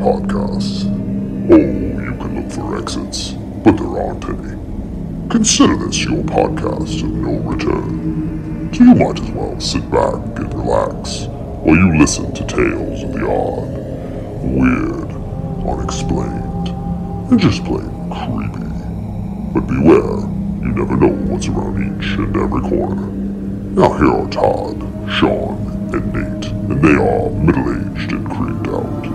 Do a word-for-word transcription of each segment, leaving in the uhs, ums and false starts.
podcasts. Oh, you can look for exits, but there aren't any. Consider this your podcast of no return. So you might as well sit back and relax while you listen to tales of the odd, weird, unexplained, and just plain creepy. But beware, you never know what's around each and every corner. Now here are Todd, Sean, and Nate, and they are middle-aged and creeped out.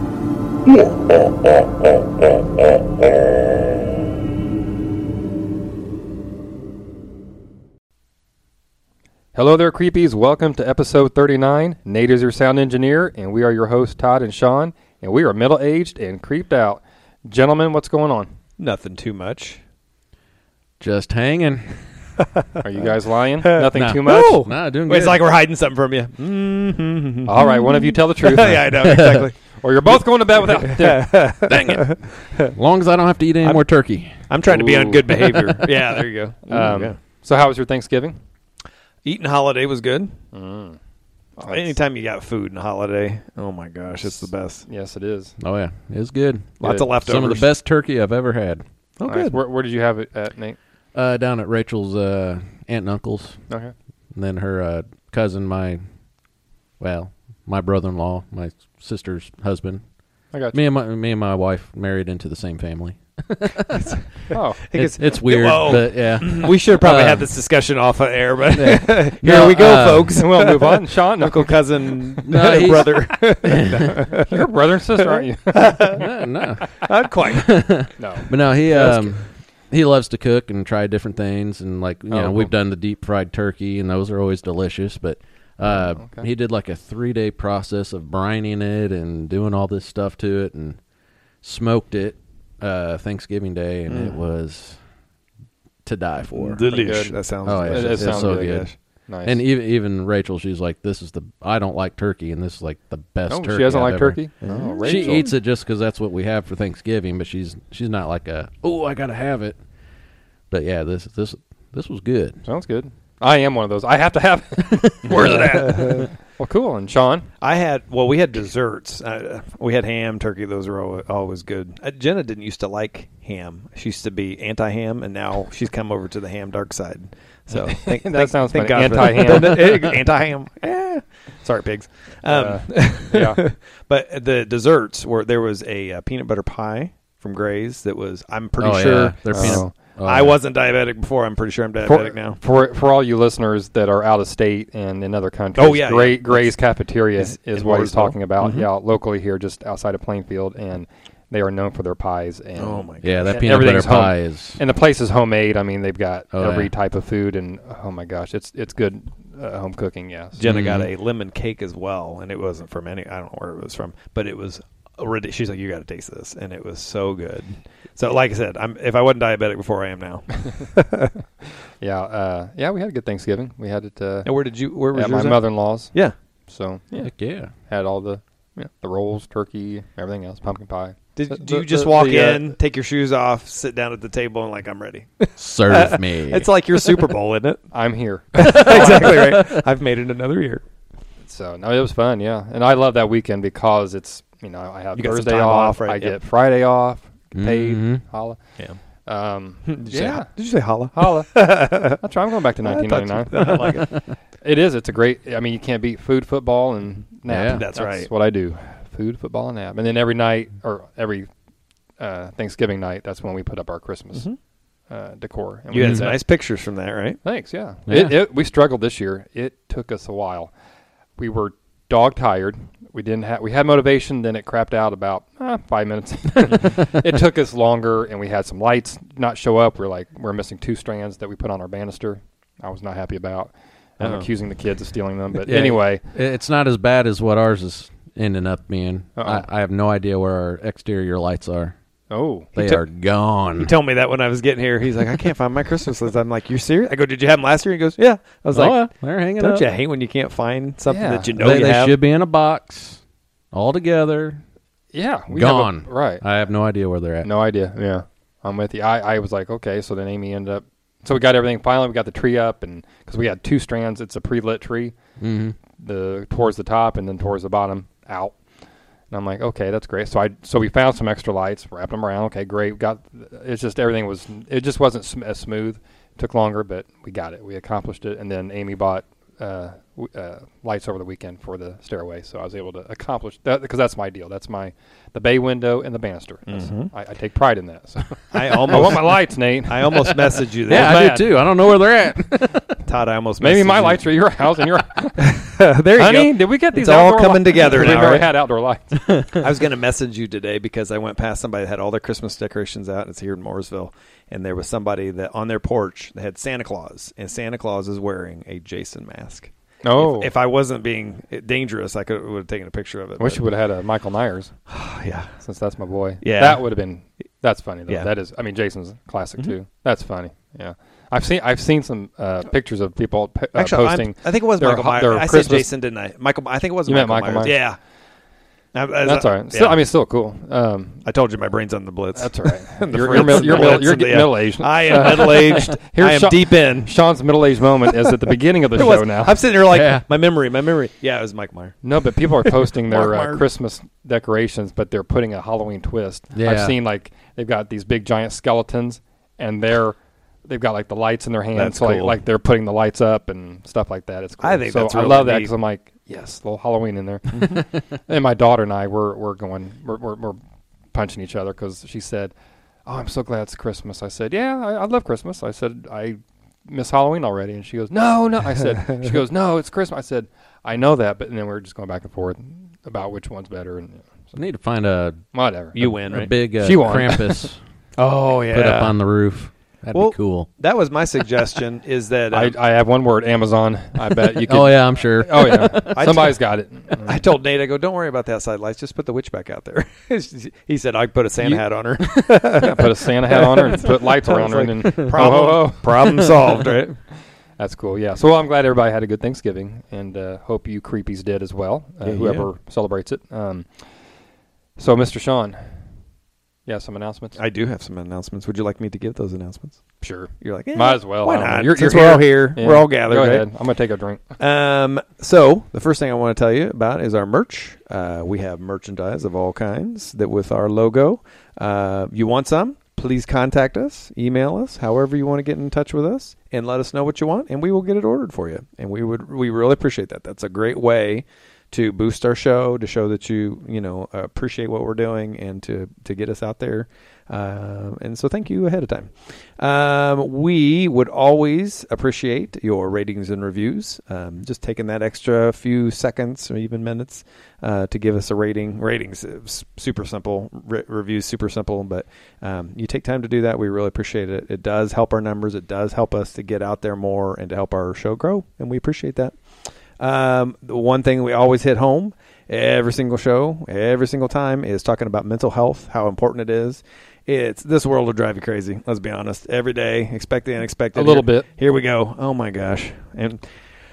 Hello there, creepies. Welcome to episode thirty-nine. Nate is your sound engineer, and we are your hosts, Todd and Sean, and we are middle-aged and creeped out. Gentlemen, what's going on? Nothing too much. Just hanging. Are you guys lying? Nothing Nah. too much? No. Nah, doing Wait, good. it's like we're hiding something from you. Mm-hmm. All right, one of you tell the truth. Yeah, I know, exactly. Or you're both going to bed without... Dang it. As long as I don't have to eat any I'm- more turkey. I'm trying to be on Ooh. good behavior. Yeah, there you go. Um, yeah. So how was your Thanksgiving? Eating holiday was good. Mm. Anytime you got food in a holiday, oh my gosh, it's the best. Yes, it is. Oh, yeah. It was good. Lots Good. of leftovers. Some of the best turkey I've ever had. Oh, Nice. good. Where, where did you have it at, Nate? Uh, down at Rachel's uh, aunt and uncle's. Okay. And then her uh, cousin, my, well, my brother-in-law, my sister's husband. I got you. Me and my me and my wife married into the same family. Oh, It's, it's weird, Whoa. but yeah. We should have probably Uh, had this discussion off of air, but Yeah. here No, we go, uh, folks. we'll move on. Sean, Uncle, cousin, No, he's- brother. you're brother and sister, aren't you? no, no. Not quite. No. But no, he That's um he loves to cook and try different things, and like you Oh, know cool. we've done the deep fried turkey, and those are always delicious. But uh, Oh, okay. he did like a three day process of brining it and doing all this stuff to it, and smoked it uh, Thanksgiving Day, and it Mm. was to die for. Delish. good. That sounds Oh, yeah. It, delicious. it It's sounds so really good. good. Nice. And even even Rachel, she's like, "This is the I don't like turkey, and this is like the best." oh, turkey she doesn't I've like ever-" turkey? Yeah. Oh, She Rachel. eats it just because that's what we have for Thanksgiving, but she's she's not like a oh I gotta have it. But yeah, this this this was good. Sounds good. I am one of those. I have to have it. Where's it at? Well, cool. And Sean? I had, well, we had desserts. Uh, we had ham, turkey. Those are always, always good. Uh, Jenna didn't used to like ham. She used to be anti-ham, and now she's come over to the ham dark side. So thank, That thank, sounds thank funny. God for Anti-ham. that. Anti-ham. Eh. Sorry, pigs. Um, Uh, yeah. But the desserts were, there was a uh, peanut butter pie from Gray's that was, I'm pretty Oh, sure. yeah. They're Oh. peanut. Oh, I yeah. wasn't diabetic before. I'm pretty sure I'm diabetic For, now. for for all you listeners that are out of state and in other countries, Oh, yeah, Gray, yeah. Gray's Cafeteria Is is, in what he's Mooresville. talking about. Mhm. Yeah, locally here, just outside of Plainfield, and they are known for their pies. And Oh, my God. Yeah, that And peanut butter everything's home. pie is. and the place is homemade. I mean, they've got Oh, every yeah. type of food, and oh my gosh, it's it's good uh, home cooking. Yes. Jenna got Mhm. a lemon cake as well, and it wasn't from any. I don't know where it was from, but it was. Already, she's like, "You got to taste this," and it was so good. So, like I said, I'm if I wasn't diabetic before, I am now. Yeah, uh, yeah, we had a good Thanksgiving. We had it uh, And where did you? Where was at my yours at? mother-in-law's. Yeah. So Yeah. Heck yeah. had all the yeah, the rolls, turkey, everything else, pumpkin pie. Did The- do you the- just the- walk the, uh, in, take your shoes off, sit down at the table, and like I'm ready? Serve me. It's like your Super Bowl, isn't it? I'm here. Exactly right. I've made it another year. So no, it was fun, yeah. And I love that weekend because it's you know I have You got some Thursday time off, off, right? I Yep. get Friday off, paid, Mhm. holla. Yeah. Um, Did you say, yeah, did you say holla? holla. That's right. I'm going back to I nineteen thought ninety-nine. you- I like it. It is. It's a great. I mean, you can't beat food, football, and nap. Yeah. That's right. what I do. Food, football, and nap. And then every night or every uh, Thanksgiving night, that's when we put up our Christmas Mhm. uh, decor. And You we had did some that. nice pictures from that, right? Thanks. Yeah. Yeah. It, it, we struggled this year. It took us a while. We were dog tired. We didn't have. We had motivation. Then it crapped out about uh, five minutes. It took us longer, and we had some lights not show up. We're like we're missing two strands that we put on our banister. I was not happy about. I'm Oh. accusing the kids of stealing them, but Yeah. anyway, It's not as bad as what ours is ending up being. Uh-oh. I, I have no idea where our exterior lights are. oh, They took- are gone. He told me that when I was getting here. He's like, I can't find my Christmas list. I'm like, you serious? I go, did you have them last year? He goes, yeah. I was oh, like, yeah, they're hanging don't up. you hate when you can't find something Yeah. that you know they you they have? should be in a box, all together. yeah, we have a- Gone. right. I have no idea where they're at. No idea. Yeah, I'm with you. I, I was like, okay. So then Amy ended up. So we got everything. Finally, we got the tree up, and because we had two strands, it's a pre-lit tree. Mm-hmm. The towards the top and then towards the bottom out. And I'm like, okay, that's great. So I so we found some extra lights, wrapped them around. Okay, great. We got it's just everything was it just wasn't sm- as smooth. It took longer, but we got it. We accomplished it. And then Amy bought uh, w- uh, lights over the weekend for the stairway, so I was able to accomplish that because that's my deal. That's my the bay window and the banister. Mm-hmm. I, I take pride in that. So. I I want almost my lights, Nate. I almost messaged you Yeah, there. I bad. do too. I don't know where they're at. Todd, I almost Maybe messaged my you. lights are at your house and your There you honey. go. Did we get these It's all outdoor coming lights? together we now, never right? had outdoor lights. I was going to message you today because I went past somebody that had all their Christmas decorations out. It's here in Mooresville. And there was somebody that on their porch that had Santa Claus. And Santa Claus is wearing a Jason mask. Oh, If, if I wasn't being dangerous, I could would have taken a picture of it. I wish but- you would have had a Michael Myers, Yeah. since that's my boy. Yeah. that would have been. That's funny though. Yeah. That is. I mean, Jason's classic Mhm. too. That's funny. Yeah, I've seen. I've seen some uh, pictures of people p- uh, Actually, I'm- posting. I think it was their Michael ho- Myers. their I said Christmas- Jason, didn't I? Michael. I think it was You meant Michael, Michael Myers. Myers. Yeah. I- I- That's all right. yeah. Still, I mean, still cool. Um, I told you my brain's on the blitz. that's all right. The you're Fritz you're, mil- and you're, the mil- Blitz you're and the- getting middle aged. I am middle aged. Here's I am Sean- deep in. Sean's middle aged moment is at the beginning of the It show was- now. I'm sitting here like Yeah. my memory, my memory. Yeah, it was Mike Meyer. No, but people are posting their Mark uh, Meyer. Christmas decorations, but they're putting a Halloween twist. Yeah. I've seen like they've got these big giant skeletons, and they're they've got like the lights in their hands, That's so like, cool. like they're putting the lights up and stuff like that. It's cool. I think so that's I really love that neat. because I'm like, yes, a little Halloween in there. And my daughter and I we're we're going we're we're, we're punching each other because she said, "Oh, I'm so glad it's Christmas." I said, "Yeah, I, I love Christmas." I said, "I miss Halloween already," and she goes, "No, no." I said, "She goes, no, it's Christmas." I said, "I know that," but and then we we're just going back and forth about which one's better and you know, so, I need to find a, whatever. You win, a right? big uh, She won. Krampus Oh yeah. put up on the roof. That'd Well, be cool. That was my suggestion. Is that I, uh, I have one word, Amazon. I bet you could. Oh yeah, I'm sure. Oh yeah. I Somebody's got it. I told Nate, I go, don't worry about the outside lights. Just put the witch back out there. He said, I put a Santa You- hat on her. Yeah, put a Santa hat on her and put lights I around was her, and like, then problem, oh, oh, oh. problem solved, right? That's cool. Yeah. So well, I'm glad everybody had a good Thanksgiving, and uh, hope you creepies did as well. Uh, Yeah, whoever celebrates it. Um, so, Mister Sean, yeah, some announcements. I do have some announcements. Would you like me to give those announcements? Sure. You're like, eh, Might as well. Why I don't know. not? You're- Since you're we're all here. here, Yeah. we're all gathered. Go right? ahead. I'm gonna take a drink. Um, so the first thing I want to tell you about is our merch. Uh, we have merchandise of all kinds that with our logo. Uh, you want some? Please contact us, email us, however you want to get in touch with us, and let us know what you want, and we will get it ordered for you. And we would we really appreciate that. That's a great way to boost our show, to show that you you know appreciate what we're doing, and to to get us out there. Um, and so thank you ahead of time. Um, we would always appreciate your ratings and reviews. Um, just taking that extra few seconds or even minutes uh, to give us a rating. Ratings is super simple. Re- reviews super simple, but um, you take time to do that. We really appreciate it. It does help our numbers. It does help us to get out there more and to help our show grow, and we appreciate that. Um, the one thing we always hit home every single show, every single time, is talking about mental health, how important it is. It's this world will drive you crazy. Let's be honest. Every day, expect the unexpected. A little Here- bit. Here we go. Oh my gosh. And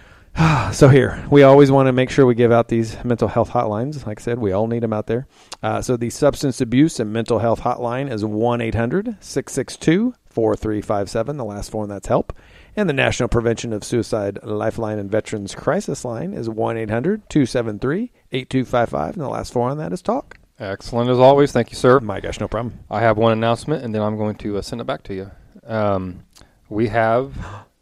so here, we always want to make sure we give out these mental health hotlines. Like I said, we all need them out there. Uh, so the substance abuse and mental health hotline is one eight hundred six six two four three five seven. The last four, and that's help. And the National Prevention of Suicide Lifeline and Veterans Crisis Line is one eight hundred two seven three eight two five five. And the last four on that is talk. Excellent as always. Thank you, sir. My gosh, no problem. I have one announcement, and then I'm going to uh, send it back to you. Um, we have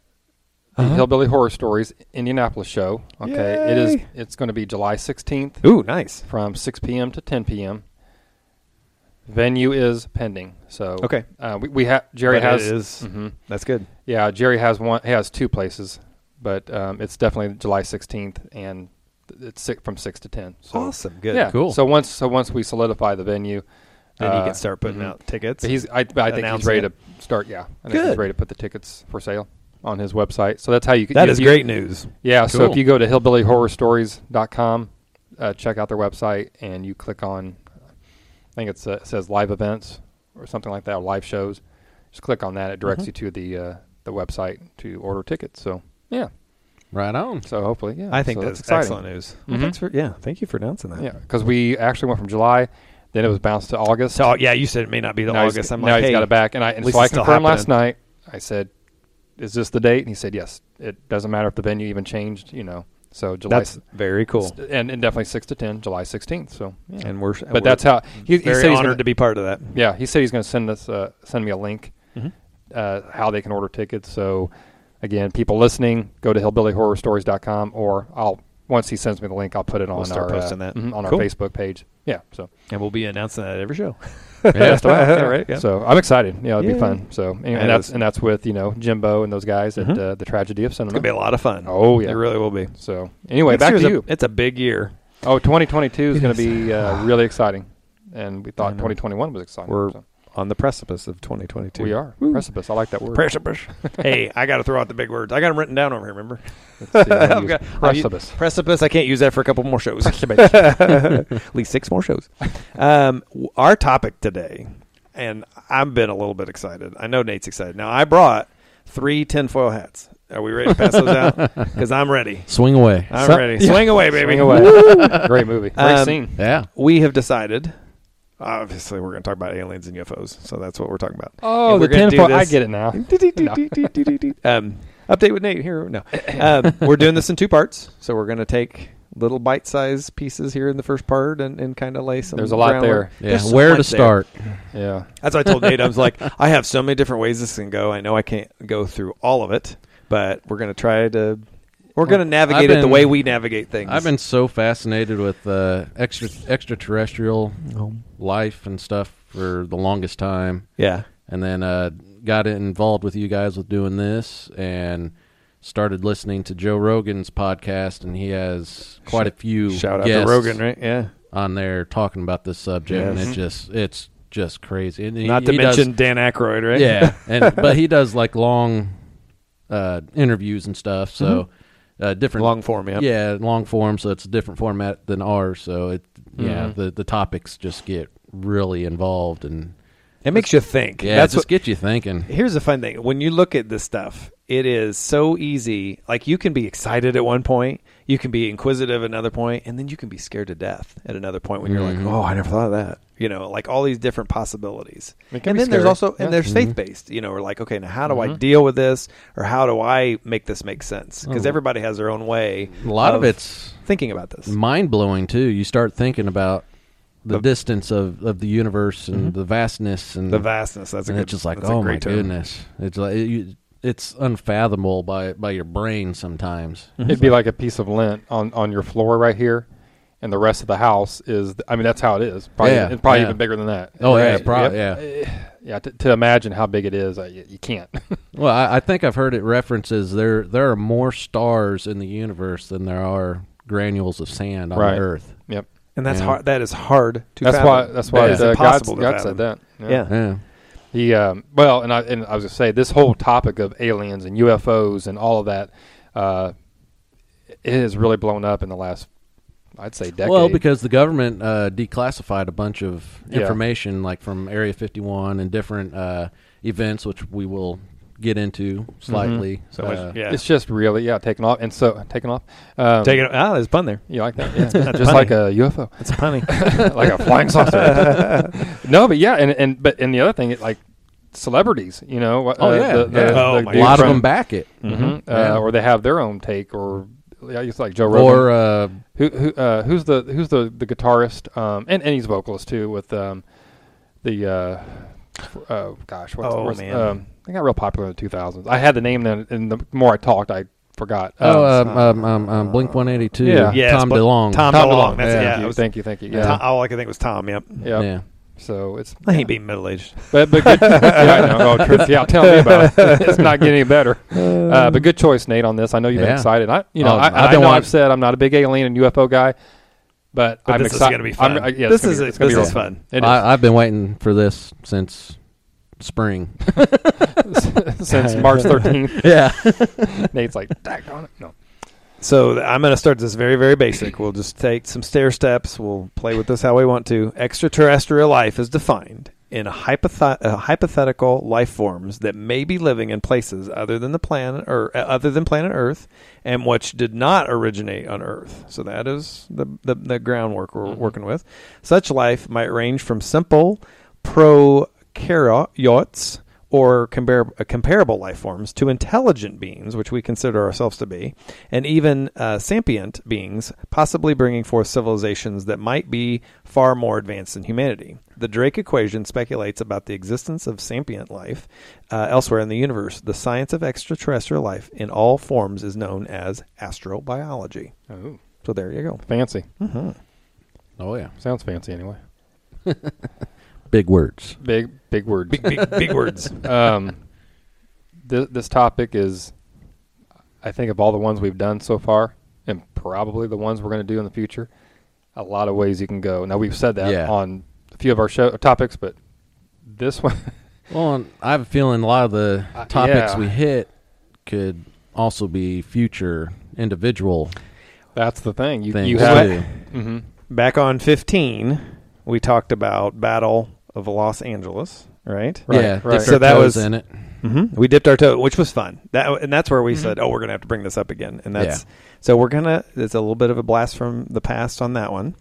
the Uh-huh. Hillbilly Horror Stories Indianapolis show. Okay, it is. Yay. It's going to be July sixteenth Ooh, nice. from six p.m. to ten p.m. Venue is pending. So Okay. uh, we, we have Jerry But has it is- Mhm. That's good. Yeah, Jerry has one. He has two places, but um, it's definitely July sixteenth, and it's six, from six to ten. So Awesome. Good. yeah, Cool. So once so once we solidify the venue, Then you uh, can start putting mhm. out tickets. But he's I, but I think Announcing he's ready it. to start. Yeah, I think Good. he's ready to put the tickets for sale on his website. So that's how you. can That if is you- great news. Yeah. So Cool. if you go to hillbilly horror stories dot com, uh, check out their website, and you click on, I think it's, uh, it says live events or something like that, or live shows. Just click on that. It directs Mhm. you to the uh, the website to order tickets. So yeah. Right on. So hopefully, yeah. I think so that's, exciting. excellent news. Well, Mhm. thanks for yeah. Thank you for announcing that. Yeah, because we actually went from July, then it was bounced to August. So yeah, you said it may not be the now August. He's, I'm now like, he's hey, got it back, and I and least so I it's still confirmed last happening. night. I said, "Is this the date?" And he said, "Yes." It doesn't matter if the venue even changed, you know. So July, That's very cool. and, and definitely six to ten, July sixteenth. So, yeah. And we're but we're that's how he, he very said he's honored gonna, to be part of that. Yeah, he said he's going to send us uh, send me a link, Mhm. uh, how they can order tickets. So, again, people listening, go to hillbilly horror stories dot com, or I'll once he sends me the link, I'll put it on We'll start our posting uh, that. mhm, on Cool. our Facebook page. Yeah, so And we'll be announcing that at every show. yeah, that's the way- yeah, right. Yeah. So I'm excited. Yeah, it'll Yeah. be fun. So anyway, Yeah, and it that's is. and that's with you know Jimbo and those guys at Mhm. uh, the Tragedy of Cinema. It's gonna be a lot of fun. Oh yeah, It really will be. So anyway, Next back year's to a- you. It's a big year. Oh, twenty twenty-two is It going to is. be uh, really exciting, and we I thought know. twenty twenty-one was exciting. We're so. on the precipice of twenty twenty-two. We are Woo. precipice. I like that word. Precipice. Hey, I got to throw out the big words. I got them written down over here. Remember? Let's see, I'm gonna I've use got- I'll use- precipice. Precipice. I can't use that for a couple more shows. Precipice. At least six more shows. Um, w- our topic today, and I've been a little bit excited. I know Nate's excited. Now, I brought three tinfoil hats. Are we ready to pass those out? Because I'm ready. Swing away. I'm So- ready. Swing away, baby. Swing away. Great movie. Great Um, scene. Yeah. We have decided. Obviously, we're going to talk about aliens and U F Os, so that's what we're talking about. Oh, if the we're gonna do tinfoil. I this- get it now. um, update with Nate here. No, um, we're doing this in two parts, so we're going to take little bite-sized pieces here in the first part and, and kind of lay some. There's a lot groundwork. Yeah. There's so Where to much there. start? Yeah. That's what I told Nate. I was like, I have so many different ways this can go. I know I can't go through all of it, but we're going to try to. We're going to navigate I've it the been- way we navigate things. I've been so fascinated with uh, extra extraterrestrial life and stuff for the longest time, yeah. and then uh, got involved with you guys with doing this, and started listening to Joe Rogan's podcast, and he has quite a few Shout out guests to Rogan, right? Yeah. on there talking about this subject, and Yes. it just it's just crazy. And he- Not to he does- mention Dan Aykroyd, right? yeah, and but he does like long uh, interviews and stuff, so uh, different Long form, yeah. yeah, long form, so it's a different format than ours. So it, yeah, Mhm. the the topics just get really involved, and It makes you think. yeah, That's just what. get you thinking. Here's the fun thing: when you look at this stuff, it is so easy. Like you can be excited at one point, you can be inquisitive at another point, and then you can be scared to death at another point when you're Mhm. like, "Oh, I never thought of that." You know, like all these different possibilities. It can And be then there's scary. also Yeah. and there's Mhm. faith based. You know, we're like, okay, now how do I Mhm. deal with this, or how do I make this make sense? Because Oh. everybody has their own way. A lot of, it's thinking about this. mind blowing too. You start thinking about the, The- distance of, of the universe and Mhm. the vastness, and The vastness. That's a and good. it's just like, that's a oh my great term. goodness, it's like it, you, it's unfathomable by by your brain sometimes. It'd be like a piece of lint on, on your floor right here, and the rest of the house is. I mean, that's how it is. Probably, Yeah, it's probably yeah. even bigger than that. Oh, yeah, Right. prob- Yep. yeah. Uh, yeah. To, to imagine how big it is, uh, you, you can't. Well, I, I think I've heard it references there there are more stars in the universe than there are granules of sand on Right. the Earth. Yep. And that's Yeah. hard. That is hard to. That's fathom. why. That's why That is uh, God, impossible to God fathom. said that. Yeah. Yeah. He um, well, and I and I was gonna say this whole topic of aliens and U F Os and all of that, uh, it has really blown up in the last, I'd say, decade. Well, because the government uh, declassified a bunch of Yeah. information, like from Area fifty-one and different uh, events, which we will get into slightly. So Uh, much- yeah. it's just really yeah taking off and so taking off. Um, Take it. Ah, there's fun there. You like that? Yeah. That's just funny. like a U F O, It's funny. like a flying saucer. No, but yeah, and and but and the other thing, it, like celebrities, you know. what, Oh, uh, yeah, the, the, yeah. Oh, the my a dude lot of from- them back it. Mhm, Yeah. uh, or they have their own take, or yeah, it's like Joe Rogan. Or uh, Who who uh, who's the who's the the guitarist? Um, and and he's a vocalist too with um, the uh, f- uh, gosh, what's, Oh, what's, man. um, they got real popular in the two thousands. I had the name then, and the more I talked, I forgot. oh, Um, um, um, um, um, Blink one eighty-two. Yeah. Yes, Tom but- DeLonge. Tom Tom DeLonge, DeLonge. that's- yeah, yeah, thank I you, was- thank you, thank you. Tom- Yeah, all I can think was Tom. Yep. yeah. Yeah. So it's I ain't being middle aged. But but good, yeah, I know. Oh, truth, yeah, tell me about it. It's not getting any better. Uh, but good choice, Nate, on this. I know you've been Yeah. excited. I, you know, Oh, I, I've I been know want- I've said I'm not a big alien and U F O guy, but, But I'm this is excited. gonna be fun. I'm, uh, yeah, This it's is gonna a- be, it's gonna this be is real. fun. It is. I, I've been waiting for this since spring. Since March thirteenth. yeah. Nate's like, daggone it. No. So th- I'm going to start this very, very basic. We'll just take some stair steps. We'll play with this how we want to. Extraterrestrial life is defined in a hypothet- uh, hypothetical life forms that may be living in places other than the planet or uh, other than planet Earth, and which did not originate on Earth. So that is the the, the groundwork we're Mhm. working with. Such life might range from simple prokaryotes or compar- uh, comparable life forms to intelligent beings, which we consider ourselves to be, and even uh, sapient beings, possibly bringing forth civilizations that might be far more advanced than humanity. The Drake equation speculates about the existence of sapient life uh, elsewhere in the universe. The science of extraterrestrial life in all forms is known as astrobiology. Oh, So there you go. fancy. Mm-hmm. Oh yeah, Sounds fancy anyway. big words. Big, big words. Big, big, big words. um, th- this topic is, I think, of all the ones we've done so far, and probably the ones we're going to do in the future, a lot of ways you can go. Now, we've said that Yeah. on a few of our show topics, but this one, Well, and I have a feeling a lot of the Uh, topics yeah. we hit could also be future individual that's the thing. You, things you have, too. hmm Back on fifteen, we talked about Battle of Los Angeles, right? Right, yeah, right. dip So our that toes was- in it. Mm-hmm. We dipped our toe, which was fun. That and that's where we said, "Oh, we're gonna have to bring this up again." And that's Yeah. so we're gonna. It's a little bit of a blast from the past on that one.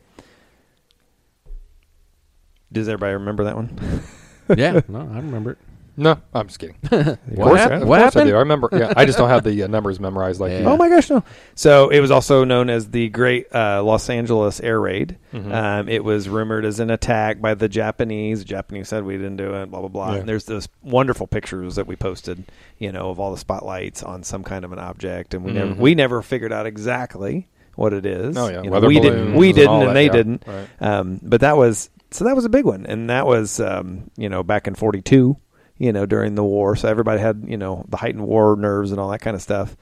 Does everybody remember that one? Yeah, no, I remember it. No, I'm just kidding. Of What course, happened? Of What course I happened? do. I remember. Yeah, I just don't have the uh, numbers memorized like Yeah. you. Oh my gosh, no! So it was also known as the Great uh, Los Angeles Air Raid. Mhm. Um, it was rumored as an attack by the Japanese. The Japanese said we didn't do it. Blah blah blah. Yeah. And there's those wonderful pictures that we posted, you know, of all the spotlights on some kind of an object, and we Mhm. never we never figured out exactly what it is. Oh yeah, You know, weather we balloons didn't. We and didn't, all and that, they yeah. didn't. Right. Um, but that was so that was a big one, and that was um, you know back in forty-two. You know, during the war, so everybody had you know the heightened war nerves and all that kind of stuff.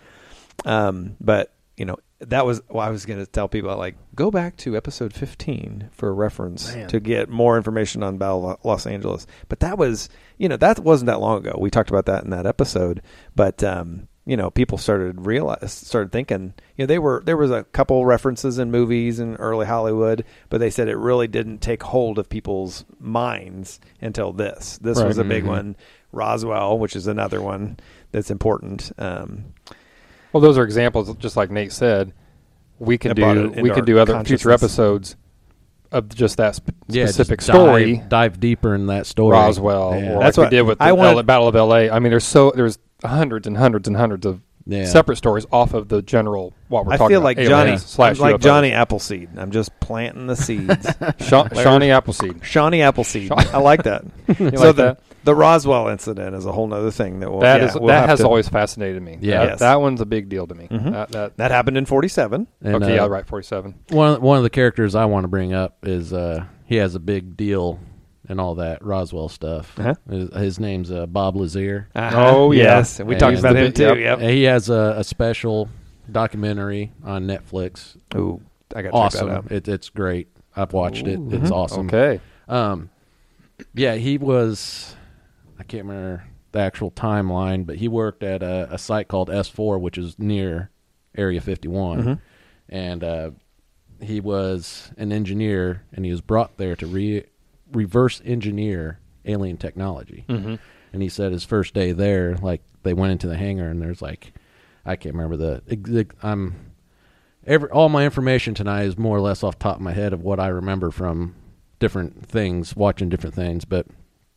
Um, but you know that was well, I was going to tell people like go back to episode fifteen for a reference Man. to get more information on Battle of Los Angeles. But that was you know that wasn't that long ago. We talked about that in that episode. But um, you know, people started realize started thinking you know they were there was a couple references in movies in early Hollywood, but they said it really didn't take hold of people's minds until this. This Right. was a big Mhm. one. Roswell, which is another one that's important. Um, Well, those are examples, just like Nate said. We could That brought do it into we could our do other future consciousness. episodes of just that sp- Yeah, just specific dive- story, Dive, deeper in that story. Roswell, Yeah. or That's like what we did with the I wanted- L- Battle of L A. I mean, there's so there's hundreds and hundreds and hundreds of Yeah. separate stories off of the general what we're I talking feel about. like aliens Johnny, slash I'm like U F Os. Johnny Appleseed. I'm just planting the seeds. Sha- Shawnee Appleseed. Shawnee Appleseed. Shaw- I like that. You so like the that? the Roswell incident is a whole other thing that we'll, That yeah, is we'll that have has to- always fascinated me. Yeah. that, Yes. that one's a big deal to me. Mhm. That, that, that happened in forty-seven. And, okay, uh, yeah, right, forty-seven. One one of the characters I want to bring up is uh, he has a big deal and all that Roswell stuff. Uh-huh. His, his name's uh, Bob Lazier. Oh, yeah. yes, and we And talked he's about the him big- too. yep. Yep. And he has a, a special documentary on Netflix. Ooh, I got to check that Awesome! out. It, it's great. I've watched it. Ooh. It's Mhm. awesome. Okay. Um, yeah, he was. I can't remember the actual timeline, but he worked at a, a site called S four, which is near Area fifty-one, Mhm. and uh, he was an engineer, and he was brought there to re- reverse engineer alien technology. Mm-hmm. And he said his first day there, like they went into the hangar, and there's like, I can't remember the. ex- I'm every all my information tonight is more or less off the top of my head of what I remember from different things, watching different things, but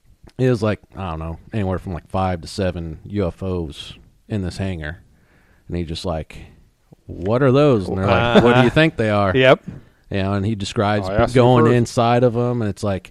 it was like I don't know, anywhere from like five to seven U F Os in this hangar, and he just like, what are those? And they're like, what do you think they are? Yep. You know, and he describes Oh, I asked you going first. inside of them, and it's like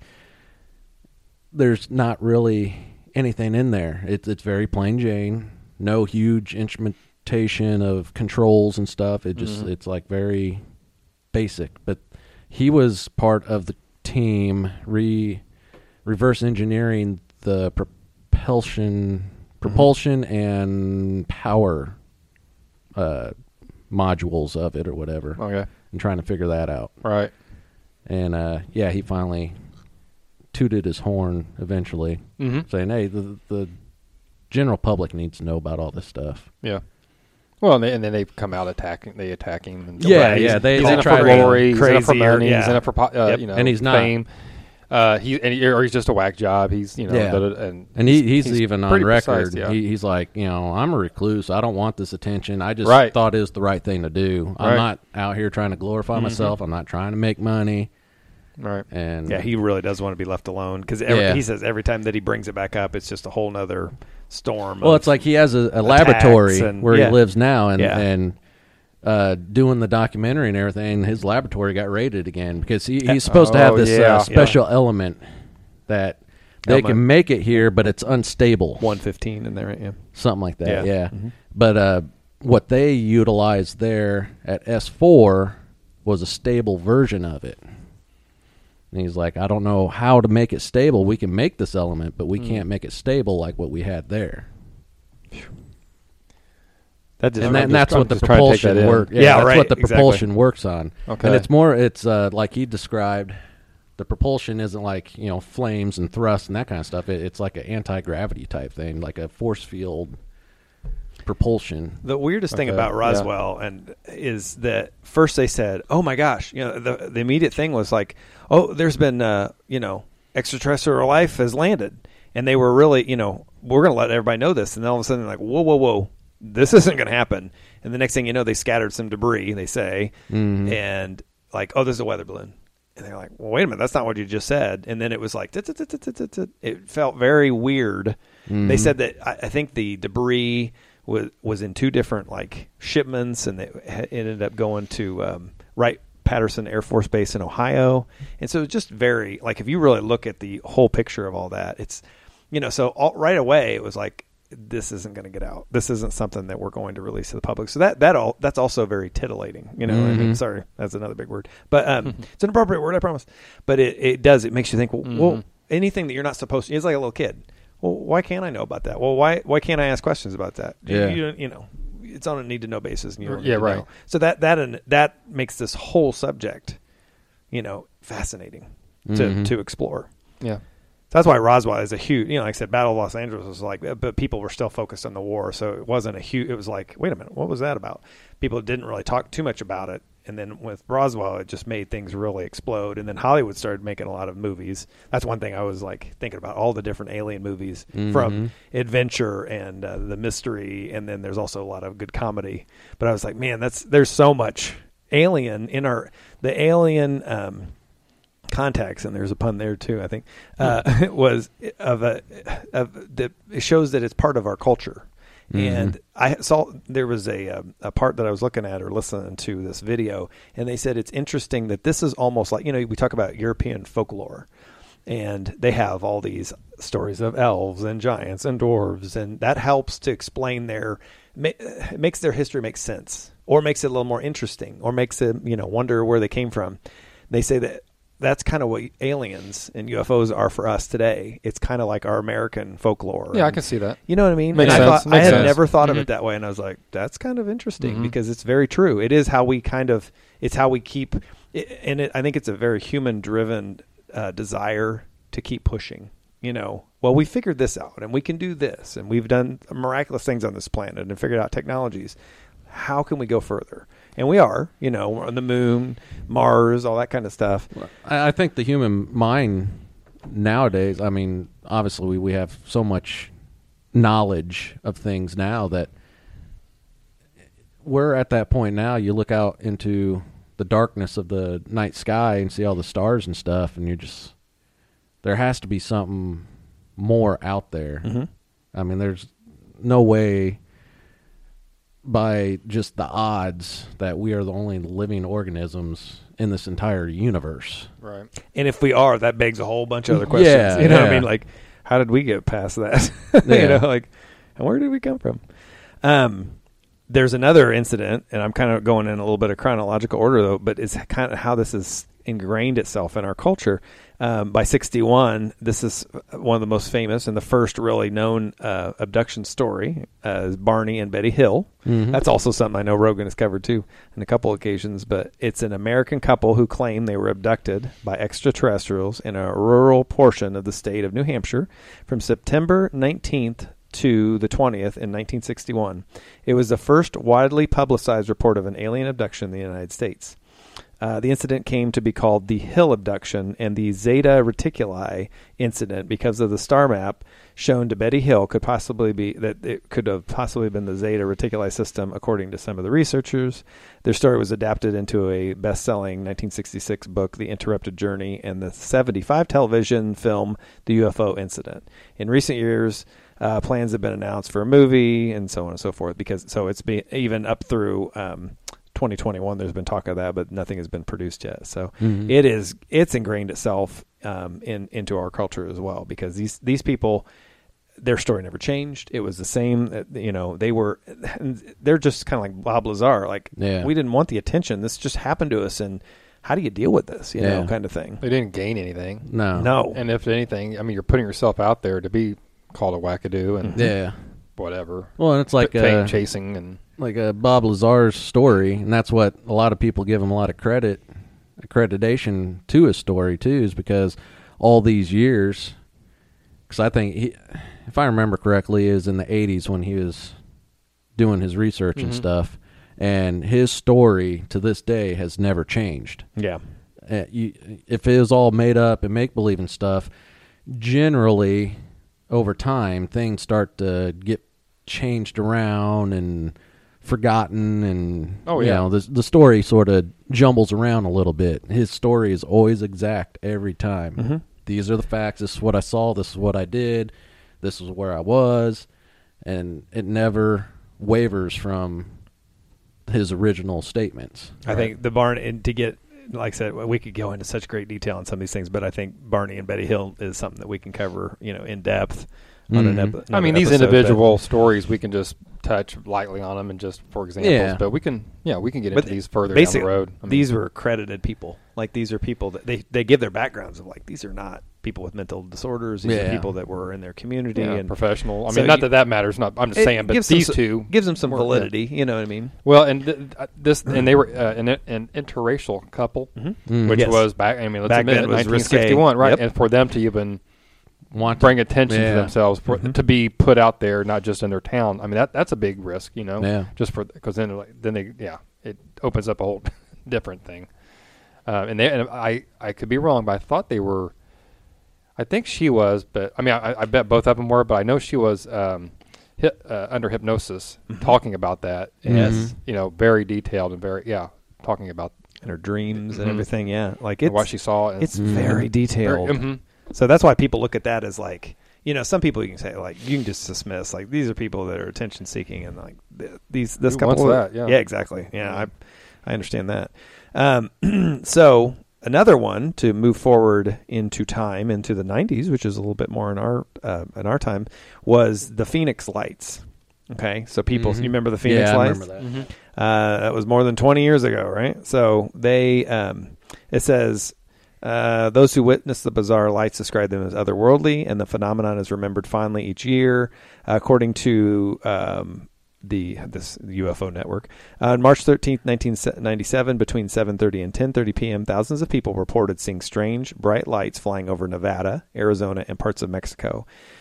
there's not really anything in there. It's it's very plain Jane. No huge instrumentation of controls and stuff. It just Mhm. it's like very basic. But he was part of the team re reverse engineering the propulsion propulsion and power uh, modules of it or whatever, Okay. and trying to figure that out. Right. And uh, yeah, he finally tooted his horn eventually, Mm-hmm. saying, "Hey, the the general public needs to know about all this stuff." Yeah. Well, and, they, and then they come out attacking. They attack him. And Yeah, He's- yeah, they- he's they in it try for to- glory. He's in it for crazy or- money. He's yeah. in it for po- uh, Yep. you know, And he's not. fame. Uh, he and he, or he's just a whack job. He's you know, Yeah. da- da- and And he, he's, he's even on pretty record. precise, yeah. he, he's like, you know, I'm a recluse. I don't want this attention. I just Right. thought it was the right thing to do. I'm Right. not out here trying to glorify Mhm. myself. I'm not trying to make money. Right. And Yeah, he really does want to be left alone because Yeah. he says every time that he brings it back up, it's just a whole nother storm. well, of it's like he has a, a laboratory and- where yeah. he lives now, and Yeah. and uh, doing the documentary and everything. His laboratory got raided again because he, he's supposed to have Oh, this yeah. uh, special element that they Element. can make it here, but it's unstable. one fifteen in there, right? Yeah. Something like that, Yeah. yeah. Mhm. But uh, what they utilized there at S four was a stable version of it. And he's like, I don't know how to make it stable. We can make this element, but we Mm. can't make it stable like what we had there. That just, And, that, I'm and that's just- what I'm the just trying to take propulsion that in. work. Yeah, Yeah, that's right, what the exactly. propulsion works on. Okay. And it's more. It's uh, like he described. The propulsion isn't like you know flames and thrust and that kind of stuff. It, it's like an anti gravity type thing, like a force field propulsion. The weirdest thing Okay, about yeah. Roswell and is that first they said, "Oh my gosh," you know, the the immediate thing was like, "Oh, there's been uh, you know, extraterrestrial life has landed," and they were really, you know, we're going to let everybody know this, and then all of a sudden they're like, "Whoa, whoa, whoa, this isn't going to happen," and the next thing you know, they scattered some debris. They say, Mhm. and like, "Oh, there's a weather balloon." And they're like, well, wait a minute, that's not what you just said. And then it was like, tut, tut, tut, tut, tut, tut. It felt very weird. Mhm. They said that I, I think the debris was was in two different like shipments, and it ha- ended up going to um, Wright Patterson Air Force Base in Ohio. And so it's just very like if you really look at the whole picture of all that, it's you know, so all, right away it was like this isn't going to get out. This isn't something that we're going to release to the public. So that that all that's also very titillating. You know, I mean, Mhm. sorry, that's another big word, but um, it's an appropriate word, I promise. But it, it does it makes you think. Well, well, anything that you're not supposed to. It's like a little kid. Well, why can't I know about that? Well, why why can't I ask questions about that? You- Yeah. you, you know, it's on a need to know basis. And you don't Yeah, need to right. know. So that that and that makes this whole subject, you know, fascinating to Mhm. to explore. Yeah. So that's why Roswell is a huge, you know, like I said, Battle of Los Angeles was like, but people were still focused on the war. So it wasn't a huge, it was like, wait a minute, what was that about? People didn't really talk too much about it. And then with Roswell, it just made things really explode. And then Hollywood started making a lot of movies. That's one thing I was like thinking about, all the different alien movies Mhm. from adventure and uh, the mystery. And then there's also a lot of good comedy. But I was like, man, that's, there's so much alien in our, the alien, um, contacts, and there's a pun there too, I think, uh, was of a, of the, it shows that it's part of our culture. Mhm. And I saw there was a, um, a part that I was looking at or listening to this video, and they said it's interesting that this is almost like, you know, we talk about European folklore, and they have all these stories of elves and giants and dwarves, and that helps to explain their, ma- it makes their history make sense, or makes it a little more interesting, or makes it, you know, wonder where they came from. They say that that's kind of what aliens and U F Os are for us today. It's kind of like our American folklore. Yeah, I And- can see that. you know what I mean? Makes And I, sense. thought, I Makes had sense. never thought of Mhm. it that way, and I was like, "That's kind of interesting," Mhm. because it's very true. It is how we kind of, it's how we keep, it, and it, I think it's a very human-driven uh, desire to keep pushing. You know, well, we figured this out, and we can do this, and we've done miraculous things on this planet, and figured out technologies. How can we go further? And we are, you know, we're on the moon, Mars, all that kind of stuff. I I think the human mind nowadays, I mean, obviously we, we have so much knowledge of things now that we're at that point now. You look out into the darkness of the night sky and see all the stars and stuff, and you're just, there has to be something more out there. Mm-hmm. I mean, there's no way by just the odds that we are the only living organisms in this entire universe. Right. And if we are, that begs a whole bunch of other questions. Yeah, you know what I yeah. mean? Like, how did we get past that? Yeah. You know, like, and where did we come from? Um, there's another incident, and I'm kind of going in a little bit of chronological order, though, but it's kind of how this has ingrained itself in our culture. Um, by sixty-one, this is one of the most famous and the first really known uh, abduction story, uh, is Barney and Betty Hill. Mhm. That's also something I know Rogan has covered too on a couple occasions, but it's an American couple who claim they were abducted by extraterrestrials in a rural portion of the state of New Hampshire from September nineteenth to the twentieth in nineteen sixty-one. It was the first widely publicized report of an alien abduction in the United States. Uh, the incident came to be called the Hill abduction and the Zeta Reticuli incident because of the star map shown to Betty Hill could possibly be that it could have possibly been the Zeta Reticuli system, according to some of the researchers. Their story was adapted into a best-selling nineteen sixty-six book, The Interrupted Journey, and the seventy-five television film, The U F O Incident. In recent years, uh, plans have been announced for a movie and so on and so forth. Because so it's been even up through Um, twenty twenty-one, there's been talk of that, but nothing has been produced yet. So Mhm. it is it's ingrained itself um, in into our culture as well, because these these people, their story never changed. It was the same. uh, You know, they were they're just kind of like Bob Lazar. Like Yeah. we didn't want the attention. This just happened to us, and how do you deal with this? You know, Yeah. kind of thing. They didn't gain anything. No. No, And if anything, I mean, you're putting yourself out there to be called a wackadoo and Yeah. whatever. Well, and it's like fame uh, chasing and like a Bob Lazar's story, and that's what a lot of people give him a lot of credit, accreditation to his story too, is because all these years. Because I think, he, if I remember correctly, is in the eighties when he was doing his research and Mhm. stuff, and his story to this day has never changed. yeah, Uh, you, if it was all made up and make believe and stuff, generally over time things start to get changed around and forgotten, and Oh, you yeah. know, the the story sort of jumbles around a little bit. His story is always exact every time. Mhm. These are the facts. This is what I saw. This is what I did. This is where I was, and it never wavers from his original statements. I think the Barney, and to get, like I said, we could go into such great detail on some of these things, but I think Barney and Betty Hill is something that we can cover, you know, in depth. On an Mhm. epi- I another mean, these episode, individual stories, we can just touch lightly on them and just for examples. Yeah. But we can, yeah, we can get But into these further down basically, the road. I mean, these were accredited people. Like, these are people that they, they give their backgrounds of, like, these are not people with mental disorders. These Yeah. are people that were in their community yeah, and professional. I So mean, not you- that that matters. Not, I'm just It saying, but gives them these some- two gives them some were- validity. You know what I mean? Well, and th- th- this, and they were uh, an, an interracial couple, Mm. which Yes. was back. I mean, let's Back admit, then it, was nineteen risque. sixty-one, right? Yep. And for them to even Want bring attention Yeah. to themselves, for, Mhm. to be put out there, not just in their town. I mean, that that's a big risk, you know. Yeah. Just for because then like, then they yeah, it opens up a whole different thing. Uh, and they and I I could be wrong, but I thought they were. I think she was, but I mean, I, I bet both of them were, but I know she was um, hit, uh, under hypnosis, talking about that. And, Yes. you know, very detailed and very yeah, talking about And her dreams and Mhm. everything. Yeah. Like, it's, what she saw. And it's Mhm. very detailed. very, mhm. So that's why people look at that as like, you know, some people you can say like you can just dismiss like these are people that are attention seeking and like th- these this Who couple wants that? Yeah. yeah exactly yeah I I understand that. Um, so another one to move forward into time into the nineties, which is a little bit more in our uh, in our time, was the Phoenix Lights. Okay, so people, Mhm. you remember the Phoenix yeah, Lights? I remember that. Mhm. Uh, that was more than twenty years ago, right? So they, um, it says, uh, those who witnessed the bizarre lights describe them as otherworldly, and the phenomenon is remembered fondly each year, uh, according to um, the this U F O network. Uh, on March thirteenth, nineteen ninety-seven, between seven thirty and ten thirty p.m., thousands of people reported seeing strange, bright lights flying over Nevada, Arizona, and parts of Mexico.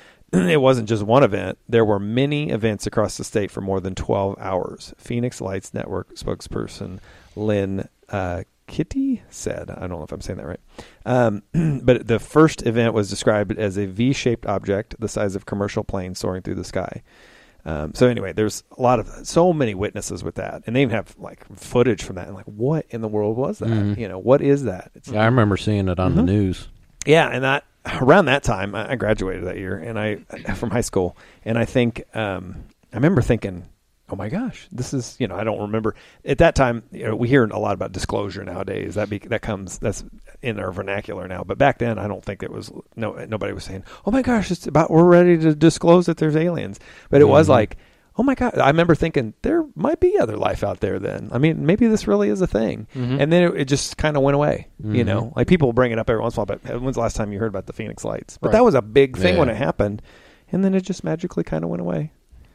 It wasn't just one event. There were many events across the state for more than twelve hours. Phoenix Lights Network spokesperson Lynn uh, Kitty said, I don't know if I'm saying that right, um, but the first event was described as a V-shaped object the size of commercial planes soaring through the sky. Um, so anyway, there's a lot of, so many witnesses with that. And they even have like footage from that. And like, what in the world was that? Mhm. You know, what is that? It's, Yeah, I remember seeing it on the Mhm. news. yeah, and that around that time, I I graduated that year, and I from high school, and I think um, I remember thinking, "Oh my gosh, this is," you know, I don't remember at that time. You know, we hear a lot about disclosure nowadays. That be, that comes that's in our vernacular now, but back then, I don't think it was. No, nobody was saying, "Oh my gosh, it's about we're ready to disclose that there's aliens," but it was Mhm. like. Oh my God! I remember thinking there might be other life out there. Then I mean, maybe this really is a thing. Mhm. And then it, it just kind of went away. You Mhm. know, like people bring it up every once in a while. But when's the last time you heard about the Phoenix Lights? But Right. that was a big thing when Yeah. it happened, and then it just magically kind of went away.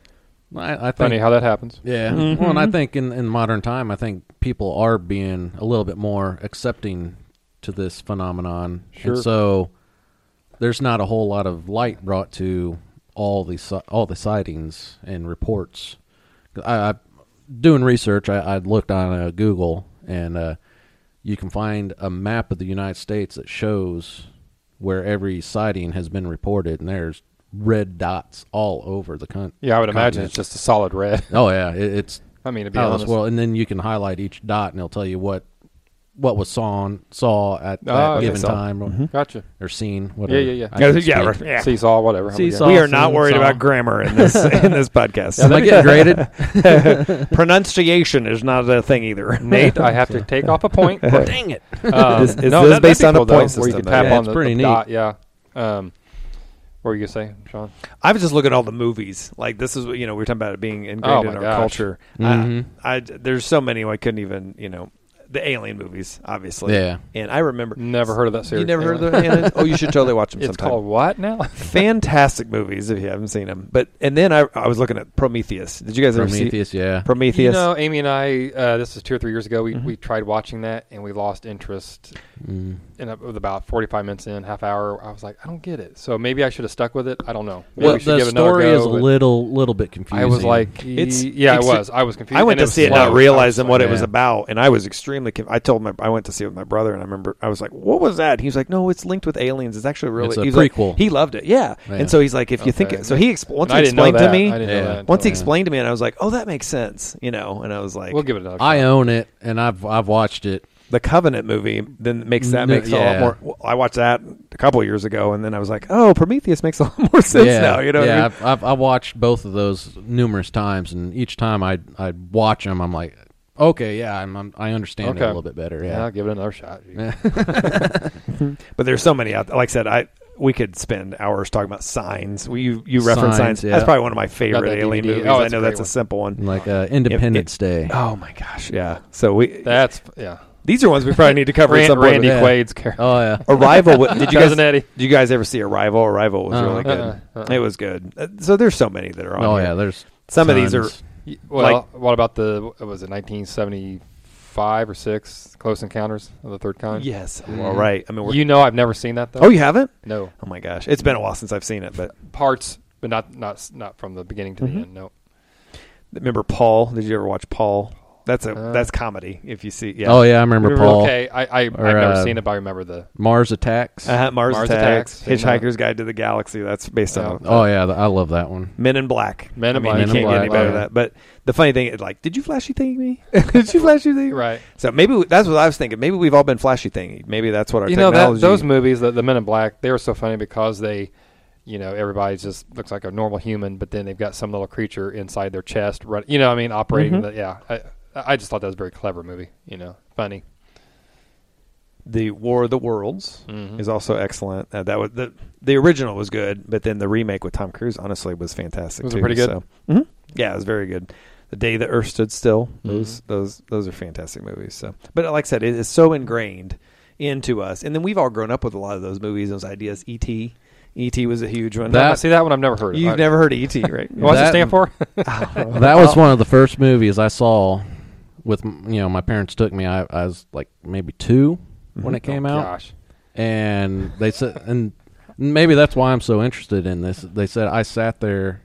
I, I think, Funny how that happens. yeah. Mhm. Well, and I think in, in modern time, I think people are being a little bit more accepting to this phenomenon, Sure. and so there's not a whole lot of light brought to all the si- all the sightings and reports. I, I doing research. I, I looked on uh, Google, and uh, you can find a map of the United States that shows where every sighting has been reported, and there's red dots all over the country. Yeah, I would imagine it's just a solid red. Oh yeah, it, it's I mean, to be out of honest. this world. And then you can highlight each dot, and it'll tell you what what was saw saw at that Oh, okay. given Saw. time, or, Mm-hmm. Gotcha. or seen. Whatever. Yeah, yeah, yeah. I Yeah, can yeah, speak. right. Yeah. Seesaw, whatever. How we Seesaw. go. We are not Awesome. worried Song. about grammar in this in this podcast. Am I getting graded? Pronunciation is not a thing either. Nate, I have to take off a point. Dang it! Um, This- is no, this that, based that'd be on a cool, point though, where you system, can tap though? Yeah, on it's the, pretty the neat. dot. Yeah. Um, what were you gonna say, Sean? I was just looking at all the movies. Like this is what you know we were talking about it being ingrained Oh, in my our gosh. culture. Mhm. I, I there's so many I couldn't even you know the Alien movies obviously. Yeah. And I remember Never heard of that series. you never heard of Alien. the Aliens? Oh, you should totally watch them It's sometime. called what now? Fantastic movies if you haven't seen them. But and then I I was looking at Prometheus. Did you guys ever see Prometheus, yeah. Prometheus? You know, Amy and I, uh, this was two or three years ago, we, Mhm. we tried watching that and we lost interest. Mm. And it was about forty-five minutes in, half hour. I was like, I don't get it. So maybe I should have stuck with it. I don't know. Maybe Well, we should the give it another story go, is a but little little bit confusing. I was like, It's- yeah, it's- it was. I was confused. I went and to was see it slow. not realizing I was what like, it was yeah. about, and I was extremely. Conf- I told my I went to see it with my brother, and I remember I was like, "What was that?" He was like, "No, it's linked with aliens. It's actually really." It's a he's like- prequel. he loved it, yeah. Yeah. And so he's like, "If you Okay. think," so he expl- once And he I didn't know explained to that. me, I didn't Yeah. know that. once he until- explained to me, and I was like, "Oh, that makes sense," you know. And I was like, We'll give it another I shot. own it, and I've I've watched it. the Covenant movie then makes that No, makes a lot yeah. more. Well, I watched that a couple of years ago, and then I was like, "Oh, Prometheus makes a lot more sense yeah, now." You know, what I yeah. mean? I've, I've I watched both of those numerous times, and each time I I watch them, I'm like, okay, yeah, I'm, I'm I understand it Okay. a little bit better. Yeah, Yeah. I'll give it another shot. Yeah. But there's so many out there. Like I said, I we could spend hours talking about Signs. We, you you reference Signs. Signs, yeah. That's probably one of my favorite that alien D V D. movies. Oh, I it's a know great that's a one. simple one. Like uh, Independence Day. Oh my gosh, yeah. So we That's yeah. these are ones we probably need to cover at Ran- some point. Randy Yeah. Quaid's character. Oh yeah. Arrival. wa- Did you guys? Cousin Eddie. Did you guys ever see Arrival? Arrival was Uh-uh. really good. Uh-uh. Uh-uh. It was good. Uh, So there's so many that are on. Oh here. yeah. There's Some of these are. tons. Y- Well, Like- what about the what was it nineteen seventy-five or six Close Encounters of the Third Kind? Yes. Mhm. All right. I mean, we're, You know, I've never seen that though. oh, you haven't? No Oh my gosh, it's been a while since I've seen it. But parts, but not not not from the beginning to Mhm. the end. No. remember Paul? Did you ever watch Paul? That's a Uh, that's comedy. If you see, yeah. Oh yeah, I remember Paul. Okay, I, I I've Or, never uh, seen it, but I remember the. Mars Attacks. Uh, Mars, Mars Attacks, Attacks, seen that. Hitchhiker's Guide to the Galaxy. That's based Yeah. on Oh yeah, th- I love that one. Men in Black. Men in I mean, Black. You Men in can't get any Black, better than yeah. that. But the funny thing is, like, did you flashy thing me? did you flashy thing me? Right. So maybe we- that's what I was thinking. Maybe we've all been flashy thingy. Maybe that's what our You know that technology. those movies, the, the Men in Black, they were so funny because they, you know, everybody just looks like a normal human, but then they've got some little creature inside their chest, run, you know, what I mean, operating. Mhm. The, yeah, I, I just thought that was a very clever movie. You know, funny. the War of the Worlds Mhm. is also excellent. Uh, that was the the original was good, but then the remake with Tom Cruise honestly was fantastic. Was it too, pretty good? So. Mhm. Yeah, it was very good. The Day the Earth Stood Still. Those Mhm. those those are fantastic movies. So, but like I said, it is so ingrained into us, and then we've all grown up with a lot of those movies, those ideas. E T E T was a huge one. That- See that one I've never heard of. You've I- never heard of E T, right? What's That- it stand for? That was one of the first movies I saw. With m- you know, my parents took me. I, I was like maybe two when Mhm. it came Oh, out, Gosh. and they said, and maybe that's why I'm so interested in this. They said I sat there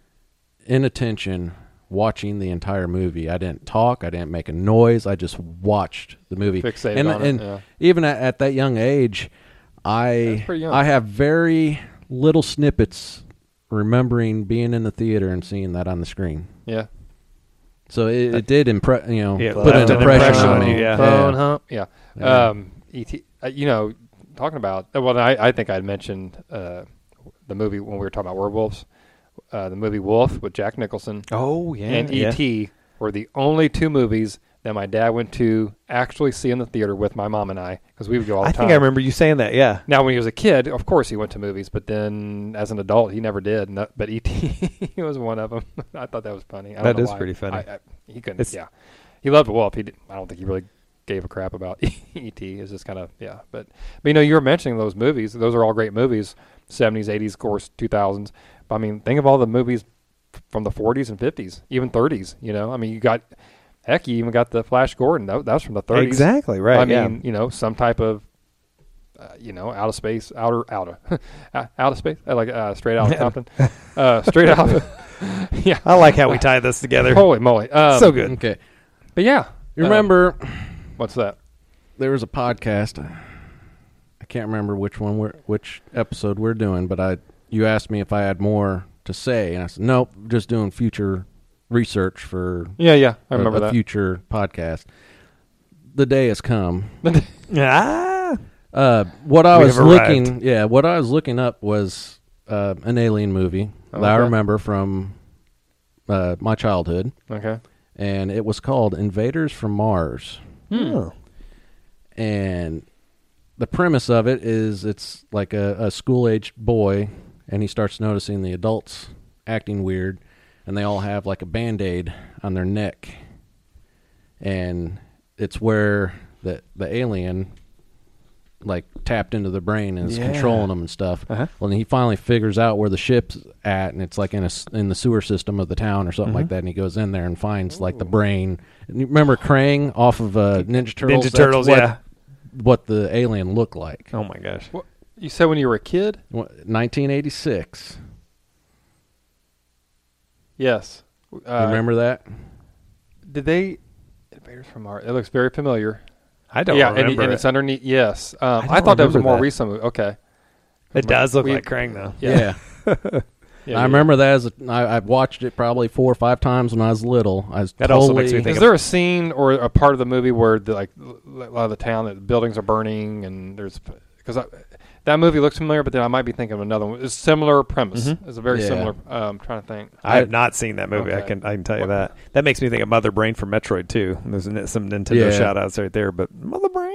in attention watching the entire movie. I didn't talk. I didn't make a noise. I just watched the movie. Fixated and on it, and yeah. even at, at that young age, I That's pretty young. I have very little snippets remembering being in the theater and seeing that on the screen. Yeah. So it, it did impress, you know, Yeah, put left an an impression, impression on on me. you, yeah. Phone hump. Yeah. Yeah. Um, E T. Uh, you know, talking about. uh, Well, I, I think I mentioned uh, the movie when we were talking about werewolves. Uh, the movie Wolf with Jack Nicholson Oh yeah, and yeah. E T were the only two movies that my dad went to actually see in the theater with my mom and I because we would go all the I time. think I remember you saying that. Yeah. Now, when he was a kid, of course he went to movies, but then as an adult, he never did. No, but E T was one of them. I thought that was funny. I don't That know is why. pretty funny. I, I, he couldn't. It's- yeah, he loved Wolf. He did, I don't think he really gave a crap about E T. It's just kind of yeah. But but you know, you were mentioning those movies. Those are all great movies. seventies, eighties, of course, two thousands. But I mean, think of all the movies from the forties and fifties, even thirties. You know, I mean, you got heck, you even got the Flash Gordon. That, that was from the thirties. Exactly right. I yeah. mean, you know, some type of, uh, you know, out of space, outer, outer, out of space, uh, like uh, straight out of Compton, uh, straight out. yeah, I like how we tie this together. holy moly, um, so good. Okay. But yeah, You um, remember what's that? there was a podcast. I can't remember which one we're which episode we're doing, but I you asked me if I had more to say, and I said nope, just doing future research for Yeah, yeah, I a, remember a that. future podcast. The day has come. Ah, Uh, what I We was have arrived. looking, yeah, what I was looking up was uh, an alien movie that I Okay. remember from uh, my childhood, Okay. and it was called Invaders from Mars. oh. And the premise of it is it's like a, a school-aged boy, and he starts noticing the adults acting weird, and they all have like a Band-Aid on their neck, and it's where the the alien like tapped into the brain and is Yeah. controlling them and stuff. Uh-huh. Well, then he finally figures out where the ship's at, and it's like in a s- in the sewer system of the town or something Mhm. like that. And he goes in there and finds like the brain. And you remember Krang off of uh, Ninja Turtles? Ninja That's Turtles, what, yeah. What the alien looked like. Oh my gosh. What, you said when you were a kid? What, nineteen eighty-six. Yes. You Uh, remember that? Did they Invaders from Mars? It looks very familiar. I don't yeah, and, remember and it. it's underneath. Yes, um, I I, don't thought that was a remember more that. recent movie. Okay. It does look We- like Krang, though. Yeah. Yeah. Yeah, I yeah. remember that as a, I, I've watched it probably four or five times when I was little. I was That also totally, makes me think Is there a scene or a part of the movie where the, like a lot of the town, that buildings are burning, and there's because that movie looks familiar, but then I might be thinking of another one. It's similar premise. Mhm. It's a very Yeah. similar. Um, trying to think. I have not seen that movie. I Okay. can I can tell you What- that. That makes me think of Mother Brain from Metroid too. There's n- some Nintendo Yeah. shout outs right there, but Mother Brain.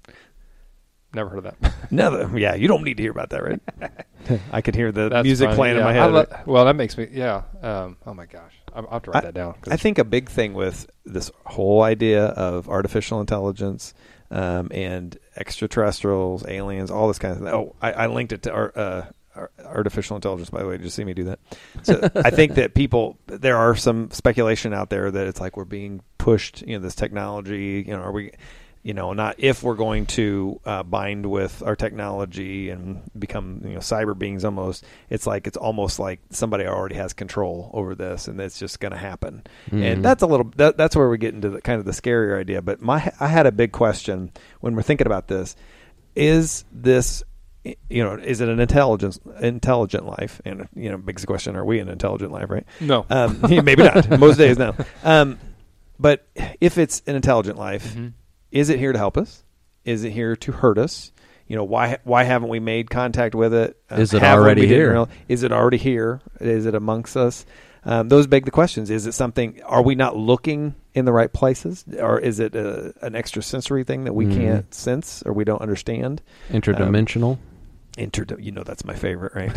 Never heard of that. No, yeah, you don't need to hear about that, right? I could hear the That's music funny. playing Yeah, in my I head. lo- well, that makes me. Yeah. Um, oh my gosh, I'll I'll have to write that down. 'cause I think a big thing with this whole idea of artificial intelligence um, and extraterrestrials, aliens, all this kind of thing. Oh, I, I linked it to our, uh, ar- artificial intelligence, by the way. Did you see me do that? So I think that people, there are some speculation out there that it's like we're being pushed, you know, this technology, you know, are we, you know, not if we're going to uh, bind with our technology and become, you know, cyber beings almost. It's like it's almost like somebody already has control over this, and it's just going to happen. Mhm. And that's a little. That, that's where we get into the kind of the scarier idea. But my, I had a big question when we're thinking about this: is this, you know, is it an intelligence intelligent life? And you know, begs the question: are we an intelligent life? Right? no. Um, maybe not. Most days, no. Um, but if it's an intelligent life. Mhm. Is it here to help us? Is it here to hurt us? You know, why why haven't we made contact with it? Um, Is it have we? already We didn't here? real- Is it already here? Is it amongst us? Um, those beg the questions. Is it something? Are we not looking in the right places, or is it a, an extrasensory thing that we Mhm. can't sense or we don't understand? interdimensional. Inter, you know, that's my favorite, right?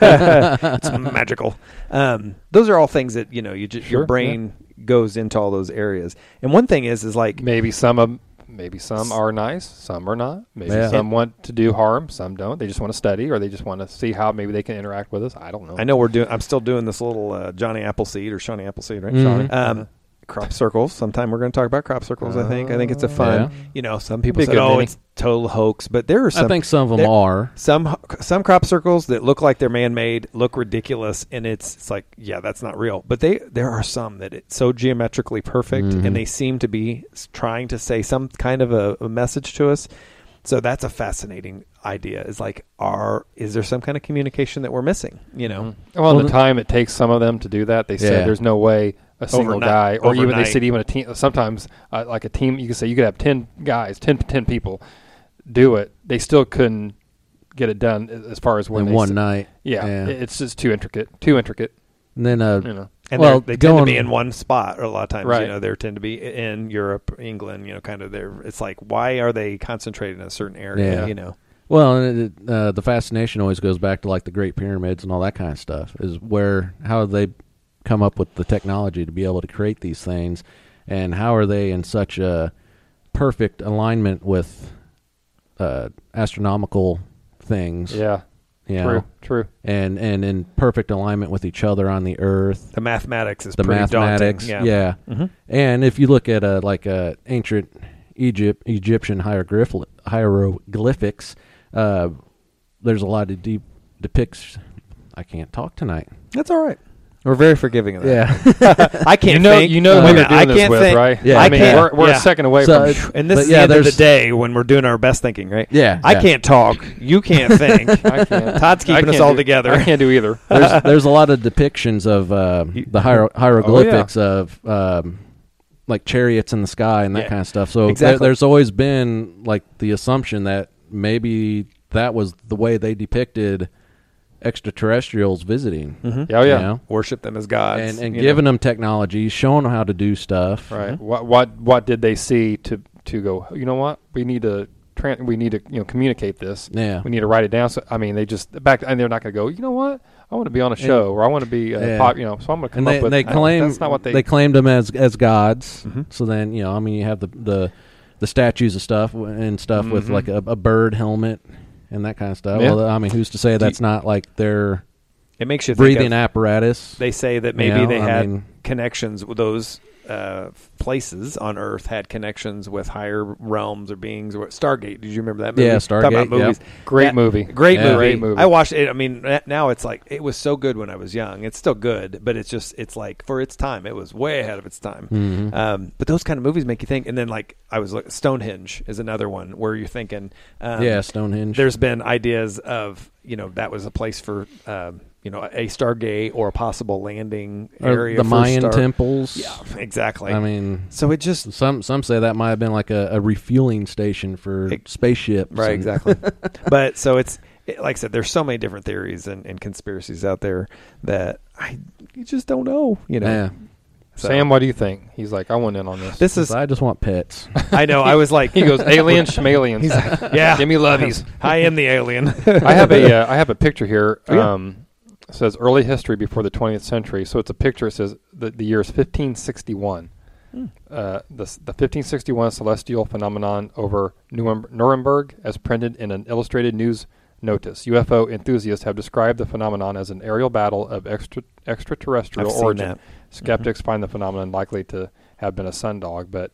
It's magical. Um, those are all things that you know. You just, your Sure, brain goes into all those areas. And one thing is, is like Maybe some of maybe some are nice, some are not. Maybe Yeah. some want to do harm, some don't. They just want to study, or they just want to see how maybe they can interact with us. I don't know. I know we're doing. I'm still doing this little uh, Johnny Appleseed or Shawnee Appleseed, right? Mhm. Shawnee? Um, crop circles. Sometime we're going to talk about crop circles. I think. I think it's a fun. Yeah. You know, some people Be say, good, "Oh, Vinny. it's total hoax," but there are some. I think some of them there- are. some some crop circles that look like they're man-made, look ridiculous, and it's it's like, yeah, that's not real. But they there are some that it's so geometrically perfect, Mhm. and they seem to be s- trying to say some kind of a, a message to us. So that's a fascinating idea. Is like, are is there some kind of communication that we're missing? You know, Mhm. Well, Well, the the- time it takes some of them to do that, they Yeah. said there's no way a single Overnight- guy, or even they overnight. said even a team. Sometimes, uh, like a team, you could say you could have ten guys, ten, ten people do it. They still couldn't get it done a- as far as when In they one s- night. Yeah, Yeah. it- it's just too intricate. Too intricate. And then uh, You know. and Well, they're- they tend to going- be in one spot, or a lot of times, Right. you know, they tend to be in Europe, England. You know, kind of there. It's like, why are they concentrated in a certain area? Yeah. You know. well, and it, uh, the fascination always goes back to like the Great Pyramids and all that kind of stuff. Is where how did they come up with the technology to be able to create these things, and how are they in such a perfect alignment with uh, astronomical things? Yeah. you True. know, True. and and in perfect alignment with each other on the Earth. The mathematics is The pretty mathematics, daunting. yeah. Mhm. And if you look at a like a ancient Egypt Egyptian hieroglyph- hieroglyphics, uh, there's a lot of deep depicts. I can't talk tonight. That's all right. We're very forgiving of that. Yeah. I can't You know, think. you know Wait who a you're minute, I doing this can't with, think. right? Yeah. I I mean, can't- we're, we're yeah. a second away So, from. And this But is yeah, the end of the there's- day when we're doing our best thinking, right? Yeah. I yeah. can't talk. You can't think. I can't. Todd's I keeping us can't all do- together. I can't do either. There's, there's a lot of depictions of uh, the hier- hieroglyphics of um, like chariots in the sky and that Yeah. kind of stuff. So Exactly. there, there's always been like the assumption that maybe that was the way they depicted extraterrestrials visiting. Mhm. Oh, yeah. You know? Worship them as gods. And, and you giving know. them technology, showing them how to do stuff. Right. What what what did they see to to go? You know what? We need to tran we need to you know communicate this. Yeah. We need to write it down. So I mean, they just back and they're not going to go. You know what? I want to be on a show or I want to be uh, Yeah. pop. You know, so I'm going to come And they, up with. they I- claim that's not what they. they claimed them as as gods. Mhm. So then you know, I mean, you have the the, the statues of stuff and stuff with Mhm. like a, a bird helmet and that kind of stuff. Yeah. Well, I mean, who's to say that's not like their It makes you think breathing of, apparatus? They say that maybe You know, they I had mean- connections with those uh, places on Earth had connections with higher realms or beings. Or Stargate. Did you remember that movie? Yeah, Talk about Stargate, yeah. movies. Great That- movie. Great Yeah. movie. Great movie. I watched it. I mean, n- now it's like it was so good when I was young. It's still good, but it's just it's like for its time, it was way ahead of its time. Mhm. Um, but those kind of movies make you think. And then like I was like Stonehenge is another one where you're thinking. Um, yeah, Stonehenge. There's been ideas of you know that was a place for um, you know a Stargate or a possible landing Or area. the for Mayan Star- temples. Yeah, exactly. I mean, so it just some some say that might have been like a, a refueling station for It- spaceships. right, and- exactly. But so it's it, like I said, there's so many different theories and, and conspiracies out there that I you just don't know. You know, Yeah. So, Sam, what do you think? He's like, I want in on this. This is I just want pets. I know. I was like, he goes aliens, schmalians. He's like, yeah, Give me loveys. I am the alien. I have a uh, I have a picture here. Oh, yeah. Um, it says early history before the twentieth century. So it's a picture. It says the, the year is fifteen sixty-one. Hmm. Uh, the s- the fifteen sixty-one celestial phenomenon over Nurem- Nuremberg, as printed in an illustrated news notice. U F O enthusiasts have described the phenomenon as an aerial battle of extra extraterrestrial I've seen origin. that. Skeptics find the phenomenon likely to have been a sundog, but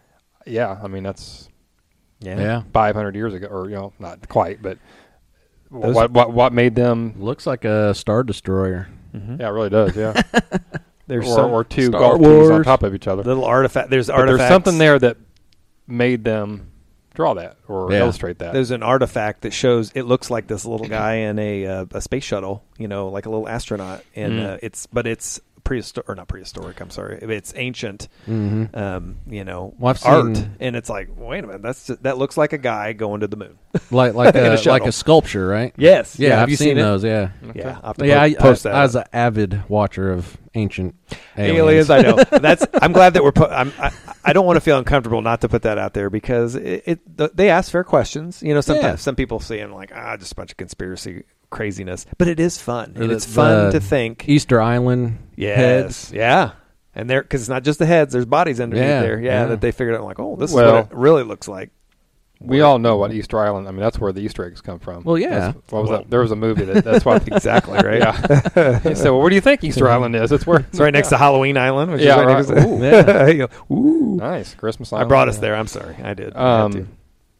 yeah, I mean that's Yeah. Yeah. five hundred years ago, or you know, not quite, but Those- what what what made them? Looks like a star destroyer. Mhm. Yeah, it really does. Yeah, There's or, some or two Star golf tees on Wars. top of each other. little artifact. There's But artifacts. there's something there that made them draw that or Yeah. illustrate that. There's an artifact that shows it looks like this little guy in a uh, a space shuttle, you know, like a little astronaut, and Mm. uh, it's but it's prehistoric or not prehistoric. I'm sorry, it's ancient. Mm-hmm. Um, you know, Well, I've art, seen- and it's like, wait a minute, that's just, that looks like a guy going to the moon. Like like In a a, shuttle. like a sculpture, right? Yes, Yeah, have I've you seen, seen, it? those. Yeah. Okay. Yeah, I'll have to Yeah, I, po- post I, that. I was an avid watcher of ancient aliens. aliens. I know. That's. I'm glad that we're. Put, I'm. I, I don't want to feel uncomfortable not to put that out there because it. it the, they ask fair questions. You know, sometimes Yeah. some people see them like ah, just a bunch of conspiracy craziness, but it is fun. Or And the- it's fun the to think. Easter Island Yes. heads. Yeah. And there, because it's not just the heads. There's bodies underneath Yeah, there. Yeah, yeah. that they figured out like, oh, this Well- is what it really looks like. we all know what Easter Island. I mean, that's where the Easter eggs come from. Well, yeah. That's- what was Well- that? There was a movie that that's what Exactly right. Yeah. He said, "Well, where do you think Easter Island is? It's where It's right next to Halloween Island. Which Yeah, is right next right. to, Ooh. yeah. You go, Ooh. nice Christmas I Island." brought us Yeah. there. I'm sorry. I did. I had to. Um,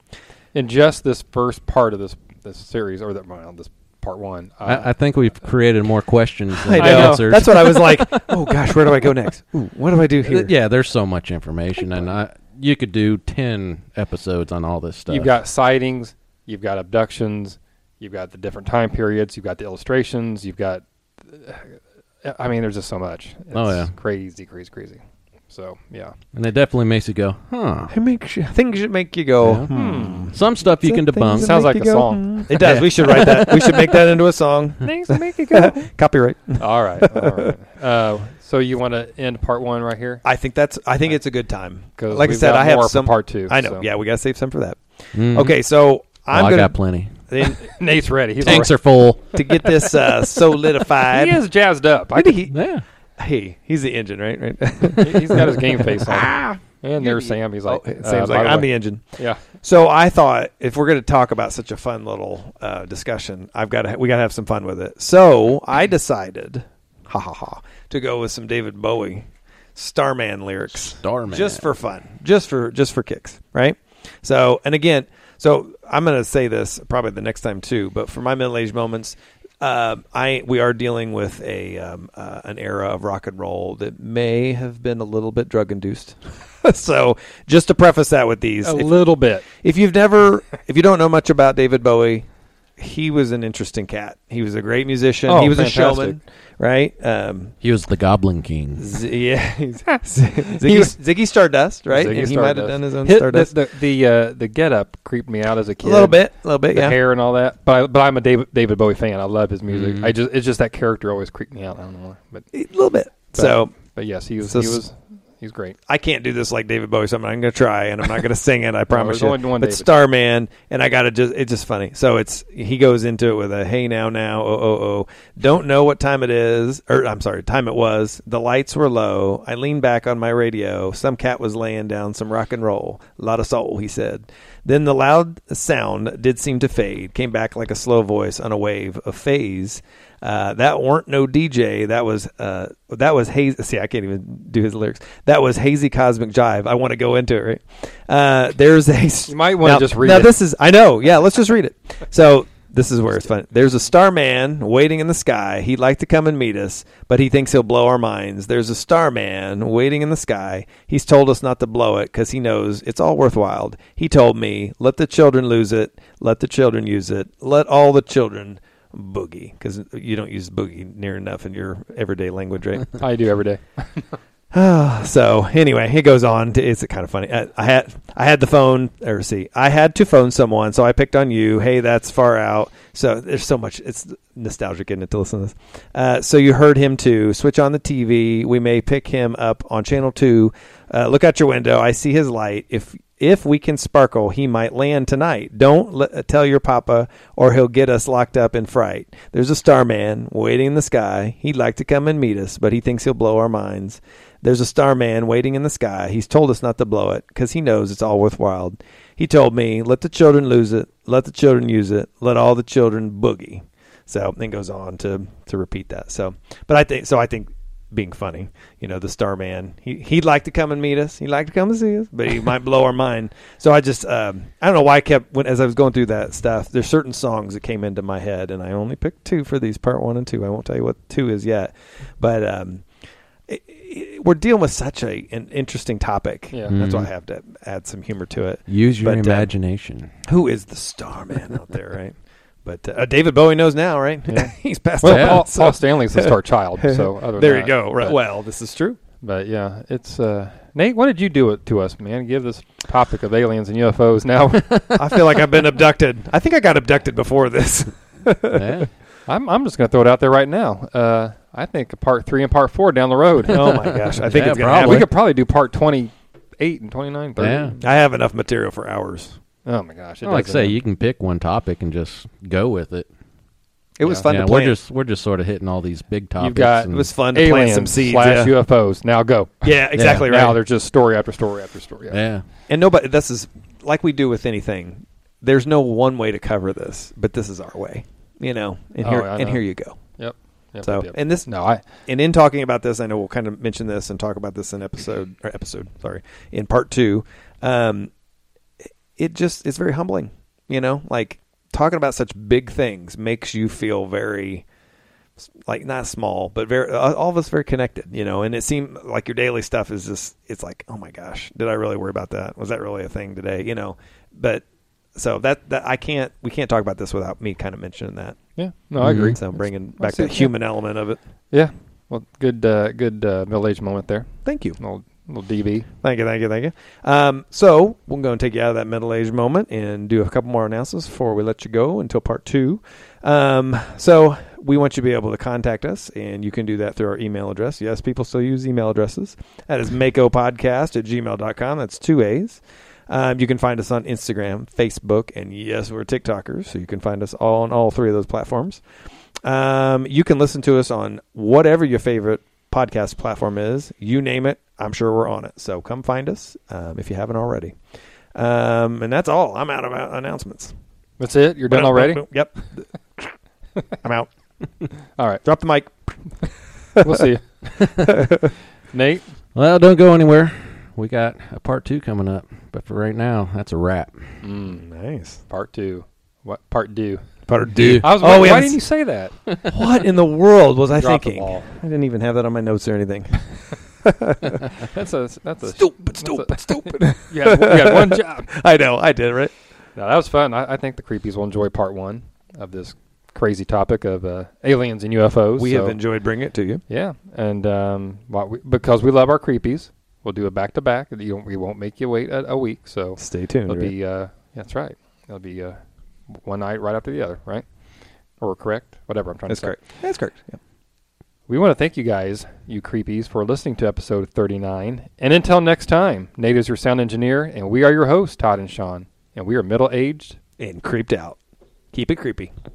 in just this first part of this this series, or that well, this part one, uh, I, I think we've created more questions I than know. answers. That's what I was like. Oh gosh, where do I go next? Ooh, what do I do here? Yeah, there's so much information, and I, you could do ten episodes on all this stuff. you've got sightings, you've got abductions, you've got the different time periods, you've got the illustrations, you've got. I mean, there's just so much. It's Oh, yeah. crazy, crazy, crazy. So yeah, and it definitely makes you go, huh? It makes you, things should make you go. Yeah. Hmm. Some stuff you can Things debunk. that Sounds make like you a go, song. hmm. It does. We should write that. We should make that into a song. things that make you go. Copyright. all right, all right. Uh, so you want to end part one right here? I think that's. I think it's a good time. 'Cause Like I we've said, got I have more for some part two. I know. so. Yeah, we gotta save some for that. Mhm. Okay, so Oh, I'm I gonna got plenty. then, Nate's ready. He's Tanks all are full. to get this uh, solidified. He is jazzed up. I Did could, he- Yeah. Hey, he's the engine, right? Right. he's got his game face on. And there's Sam. He's like, Oh, uh, Sam's by like, the I'm way- the engine. Yeah. So I thought if we're going to talk about such a fun little uh, discussion, I've got to we got to have some fun with it. So I decided, ha ha ha, to go with some David Bowie Starman lyrics, Starman. just for fun, just for just for kicks, right? So and again, so I'm going to say this probably the next time too, but for my middle-aged moments, Uh, I we are dealing with a um, uh, an era of rock and roll that may have been a little bit drug induced. So just to preface that with these, A if, little bit. if you've never, if you don't know much about David Bowie, he was an interesting cat. He was a great musician. Oh, he was fantastic. a showman, right? Um, He was the Goblin King. Z- yeah, he's- Ziggy, Ziggy Stardust, right? Ziggy and he might have Stardust. done his own Hit- Stardust. The the the, uh, the get up creeped me out as a kid. a little bit, a little bit, The yeah. hair and all that. But I, but I'm a David David Bowie fan. I love his music. Mhm. I just it's just that character always creeped me out. I don't know why. But A little bit. but, So but yes, he was So he s- was he's great. I can't do this like David Bowie, so I'm going to try, and I'm not going to sing it. I promise there's you. only one But David. Starman, and I got to just, it's just funny. So it's, he goes into it with a, hey, now, now, oh, oh, oh. Don't know what time it is, or I'm sorry, time it was. The lights were low. I leaned back on my radio. Some cat was laying down some rock and roll. A lot of soul, he said. Then the loud sound did seem to fade, came back like a slow voice on a wave of phase. Uh, that weren't no D J. That was uh, that was hazy. See, I can't even do his lyrics. That was hazy cosmic jive. I want to go into it. Right? Uh, there's a. You might wanna now- just read now it. this is. I know. Yeah, let's just read it. So this is where it's fun. There's a starman waiting in the sky. He'd like to come and meet us, but he thinks he'll blow our minds. There's a starman waiting in the sky. He's told us not to blow it because he knows it's all worthwhile. He told me, let the children lose it. Let the children use it. Let all the children boogie, because you don't use boogie near enough in your everyday language, right? I do every day. So anyway, it goes on. To, it's kind of funny. I, I had I had the phone, or see, I had to phone someone, so I picked on you. Hey, that's far out. So there's so much. It's nostalgic, isn't it, to listen to this? Uh, so you heard him too. Switch on the T V. We may pick him up on channel two. Uh, look out your window. I see his light. If if we can sparkle, he might land tonight. Don't let, tell your papa, or he'll get us locked up in fright. There's a starman waiting in the sky. He'd like to come and meet us, but he thinks he'll blow our minds. There's a starman waiting in the sky. He's told us not to blow it because he knows it's all worthwhile. He told me, let the children lose it. Let the children use it. Let all the children boogie. So then goes on to, to repeat that. So, but I think, so I think being funny, you know, the starman, he, he'd like to come and meet us. He'd like to come and see us, but he might blow our mind. So I just, um, I don't know why I kept, when, as I was going through that stuff, there's certain songs that came into my head, and I only picked two for these, part one and two. I won't tell you what two is yet, but, um, it, it, we're dealing with such a an interesting topic. Yeah. That's why I Mhm. have to add some humor to it. Use your But, uh, imagination. Who is the starman out there, right? But uh, David Bowie knows now, right? Yeah. He's passed Well, on. Paul, so- Paul Stanley's the star child. So other than there that, you go. Right. But, Well, this is true. but yeah, it's uh, Nate. What did you do it to us, man? Give this topic of aliens and U F Os now. I feel like I've been abducted. I think I got abducted before this. Yeah. I'm I'm just gonna throw it out there right now. Uh, I think a part three and part four down the road. Oh my gosh! I think Yeah, it's gonna probably. happen. We could probably do part twenty-eight and twenty-nine, thirty. Yeah. I have enough material for hours. Oh my gosh! It Well, like I doesn't say, end. you can pick one topic and just go with it. It was Yeah. fun yeah, to plan. we're just we're just sort of hitting all these big topics. You've got- it and- was fun to plant aliens some seeds. slash Yeah. U F Os. Now go. yeah, exactly Now right. there's just story after story after story. After yeah. And nobody. This is like we do with anything. There's no one way to cover this, but this is our way. You know, and Oh, here I and know. here you go. Yep. Yep, So, yep, yep. and this, No, I. and in talking about this, I know we'll kind of mention this and talk about this in episode or episode, sorry, in part two. Um, it just it's very humbling, you know, like talking about such big things makes you feel very, like not small, but very all of us very connected, you know. And it seemed like your daily stuff is just it's like, oh my gosh, did I really worry about that? Was that really a thing today? You know, but so that that I can't we can't talk about this without me kind of mentioning that. Yeah. No, I agree. So bringing I'll back see the it, yeah. human element of it. Yeah. Well, good, uh, good uh, middle-aged moment there. Thank you. Little, little D B. Thank you, thank you, thank you. Um, so we're going to take you out of that middle-aged moment and do a couple more announcements before we let you go until part two. Um, so we want you to be able to contact us, and you can do that through our email address. Yes, people still use email addresses. That is makopodcast at gmail dot com. That's two A's. Um, you can find us on Instagram, Facebook, and yes, we're TikTokers, so you can find us all on all three of those platforms. Um, you can listen to us on whatever your favorite podcast platform is. You name it, I'm sure we're on it. So come find us um, if you haven't already. Um, and that's all. I'm out of uh, announcements. That's it? You're done Boom, already? boom, boom. Yep. I'm out. All right. Drop the mic. We'll see you. Nate? Well, don't go anywhere. We got a part two coming up, but for right now, that's a wrap. Mm, Nice. part two. What? Part due. Purdue. I was oh, wondering, we why haven't didn't you say that? s- what in the world was I Drop the thinking? ball. I didn't even have that on my notes or anything. That's a that's a Stupid, that's stupid, a- stupid. you, had, you had one job. I know, I did, right? No, that was fun. I, I think the creepies will enjoy part one of this crazy topic of uh, aliens and U F Os. We so, have enjoyed bringing it to you. Yeah, and um, what we, because we love our creepies, we'll do it back to back. You don't- We won't make you wait a, a week. So Stay tuned. it'll right? be uh, yeah, that's right. It'll be uh, one night right after the other, right? Or correct, whatever I'm trying That's to say. correct. That's correct. Yeah. We want to thank you guys, you creepies, for listening to episode thirty-nine. And until next time, Nate is your sound engineer, and we are your hosts, Todd and Sean. And we are middle-aged. And creeped out. Keep it creepy.